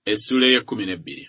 Essula ya 12.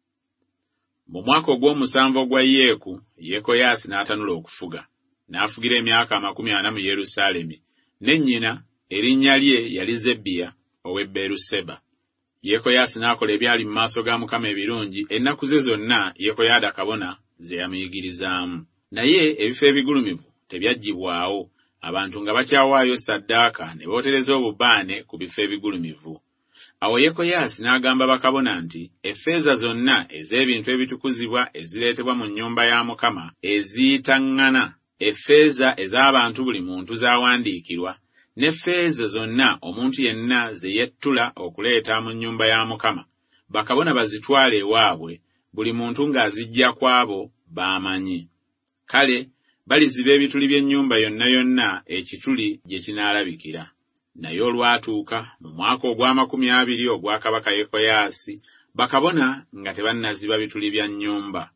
Mu mwaka ogw'omusanvu ogwa Yeeku, Yekoyaasi n'atanula okufuga. N'afugira emyaka 40 mu Yerusaalemi, ne nnyina erinnya lye yali Zebbiya ow'e Beeruseba. Yekoyaasi n'akola ebyali mu maaso ga Mukama ebirungi ennaku ze zonna Yekoyaada kabona ze yamuyigirizaamu. Naye ebifo ebigulumivu tebyaggibwawo, abantu nga bakyawaayo ssaddaaka ne bootereza obubaane ku bifo ebigulumivu. Awo Yekoyaasi n'agamba bakabona nti effeeza zonna ez'ebintu ebitukuzibwa ezireetebwa mu nnyumba ya Mukama eziyitaŋŋana, effeeza ez'abantu buli muntu zaawandiikirwa, n'effeeza zonna omuntu yenna ze yettula okuleeta mu nnyumba ya Mukama, bakabona bazitwale ewaabwe, buli muntu ng'azijja kwabo baamanyi. Kale baliziba ebituli by'ennyumba yonna yonna ekituli gye kinaalabikira. Naye olwatuuka mu mwaka ogw'20 ogwa kabaka Yekoyaasi, bakabona nga tebannaziba bituli bya nnyumba.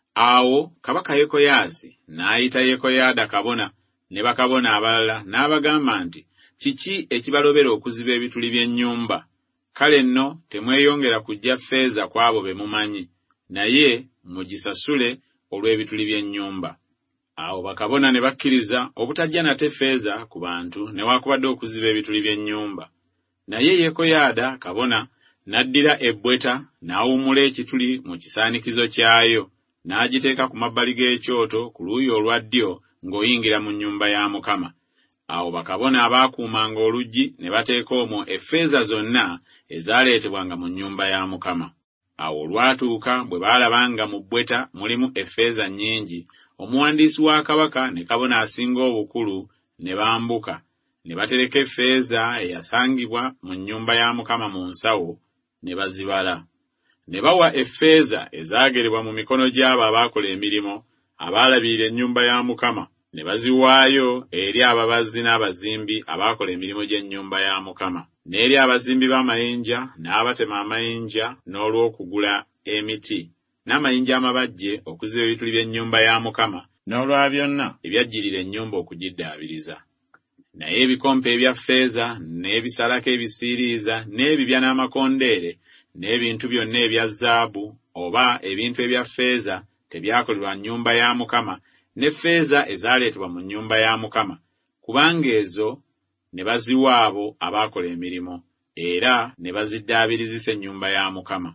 Awo kabaka Yekoyaasi n'ayita Yekoyaada kabona ne bakabona abalala n'abagamba nti, kiki ekibalobera okuziba ebituli by'ennyumba? Kale nno temweyongera kujja ffeeza ku abo be mumanyi, naye mugisasule olw'ebituli by'ennyumba. Awo bakabona ne bakkiriza obutajja nate ffeeza ku bantu newaakubadde okuziba ebituli by'ennyumba. Naye Yekoyaada kabona n'addira ebbweta n'awummula ekituli mu kisaanikizo kyayo, n'agiteeka ku mabbali g'ekyoto ku luuyi olwa ddyo ng'oyingira mu nnyumba ya Mukama. Awo bakabona abaakuumanga oluggi ne bateeka omwo effeeza zonna ezaaleetebwanga mu nnyumba ya Mukama. Awo olwatuuka bwe baalaba nga mu bbweta mulimu effeeza nnyingi, omuwandiisi wa kabaka ne kabona asinga obukulu ne bambuka, ne batereka effeeza eyasangibwa mu nnyumba ya Mukama mu nsawo, ne bazibala. Ne bawa effeeza ezaagerebwa mu mikono gy'abo abaakola emirimu abaalabirira ennyumba ya Mukama, ne baziwaayo eri ababazi n'abazimbi abaakola emirimu gy'ennyumba ya Mukama, n'eri abazimbi b'amayinja n'abatema amayinja n'olw'okugula emiti n'amayinja amabajje okuziba ebituli by'ennyumba ya Mukama, n'olwa byonna ebyajjirira ennyumba okugiddaabiriza. Naye ebikompe ebya ffeeza n'ebisalako ebisiiriiza n'ebibya n'amakondeere n'ebintu byonna ebya zaabu oba ebintu ebya ffeeza tebyakolebwa nnyumba ya Mukama, ne ffeeza ezaaleetebwa mu nnyumba ya Mukama, kubanga ezo ne baziwa abo abaakola emirimu, era ne baziddaabirizisa ennyumba ya Mukama.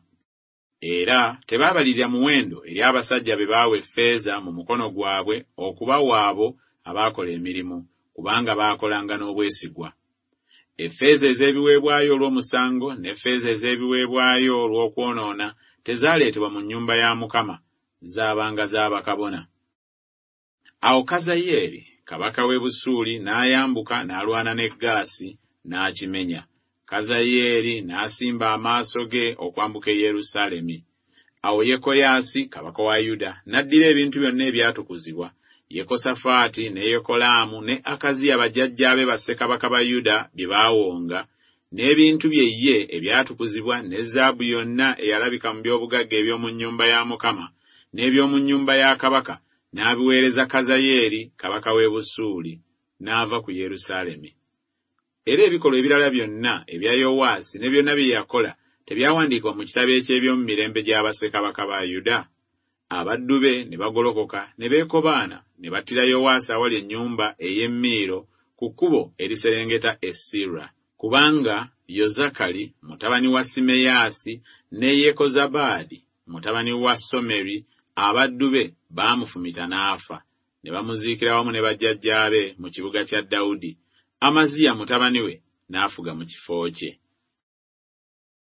Era tebaabalirira muwendo eri abasajja be baawa effeeza mu mukono gwabwe okubawa abo abaakola emirimu, kubanga baakolanga n'obwesigwa. Effeeza ez'ebiweebwayo olw'omusango n'effeeza ez'ebiweebwayo olw'okwonoona tezaaleetebwa mu nnyumba ya Mukama, zaabanga z'abakabona. Awo Kazayeeri kabaka w'e Busuuli n'ayambuka n'alwana ne Gaasi n'akimenya. Kazayeeri n'asimba amaaso ge okwambuka e Yerusaalemi. Awo Yekoyaasi kabaka wa Yuda n'addira ebintu byonna ebyatukuzibwa, Yekosafaati ne Yekolaamu ne Akaziya bajjajjaabe bassekabaka ba Yuda bye baawonga, n'ebintu bye ye ebyatukuzibwa ne zaabu yonna eyalabika mu by'obugagga eby'omu nnyumba ya Mukama n'eby'omu nnyumba ya kabaka, n'abiweereza Kazayeeri kabaka w'e Busuuli, n'ava ku Yerusaalemi. Era ebikolwa ebirala byonna ebya Yowaasi ne byonna bye yakola tebyawandiikibwa mu kitabo eky'ebyomu mirembe gy'abassekabaka ba Yuda? Abaddu be ne bagolokoka ne beekobaana ne battira Yowaasi awali ennyumba ey'e Miiro ku kkubo eriserengeta e Siira, kubanga Yozakali mutabani wa Simeyaasi ne Yekozabaadi mutabani wa Someri abaddu be baamufumita n'afa, ne bamuziikira wamu ne bajjajjaabe mu kibuga kya Dawudi. Amaziya mutabani we n'afuga mu kifo kye.